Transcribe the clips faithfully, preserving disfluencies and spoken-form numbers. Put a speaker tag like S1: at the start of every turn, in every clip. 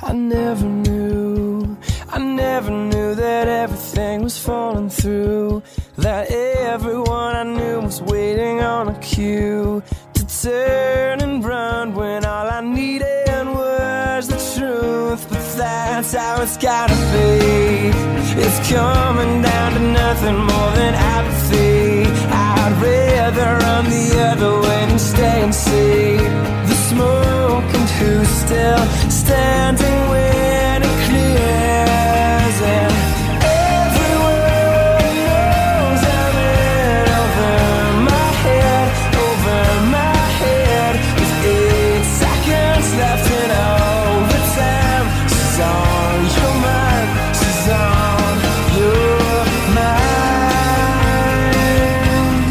S1: I never knew, I never knew that everything was falling through, that everyone I knew was waiting on a cue to turn and run when all I needed was the truth. But that's how it's gotta be. It's coming down to nothing more than apathy. I'd rather run the other way than stay and see the smoke, and who's still standing when it clears. And everyone knows I'm in over my head, over my head. With eight seconds left in overtime. She's on your mind, she's on your mind.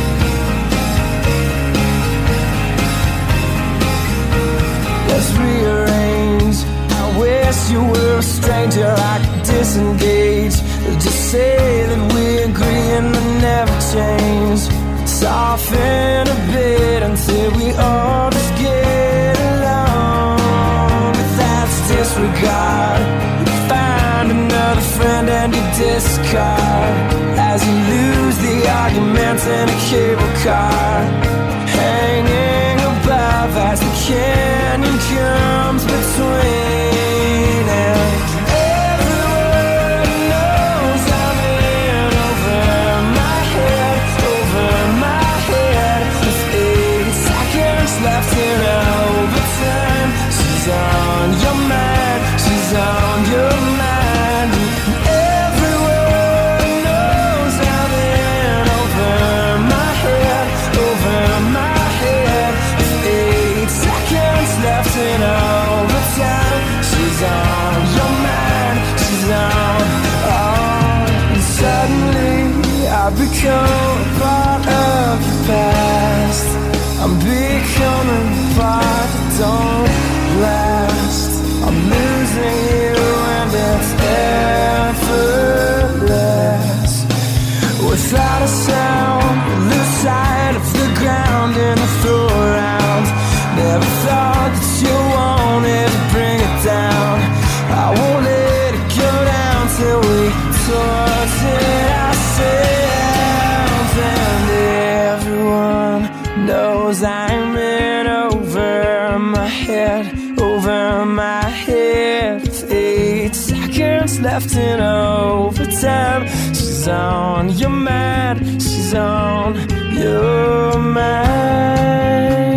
S1: Let's rearrange. I wish you were a stranger I could disengage. Just say that we agree and then never change. Soften a bit until we all just get along. But that's disregard. You find another friend and you discard as you lose the argument in a cable car, hanging above as the canyon comes between. And everyone knows I'm in over my head, over my head. With eight seconds left in overtime. She's on your mind, she's on your mind. Everyone knows I'm in over my head, over my head. With eight seconds left in overtime. She's on your mind, she's on, on. And suddenly I become a part of the past. I'm becoming a part that don't last. I'm losing you and it's effortless. Without a sound, lose sight of the ground in the throw around. Never thought that you wanted to bring it down. I won't let it go down till we toss it ourselves. And everyone knows I'm in over my head, over my head. With eight seconds left in overtime. She's on your mind, she's on your mind.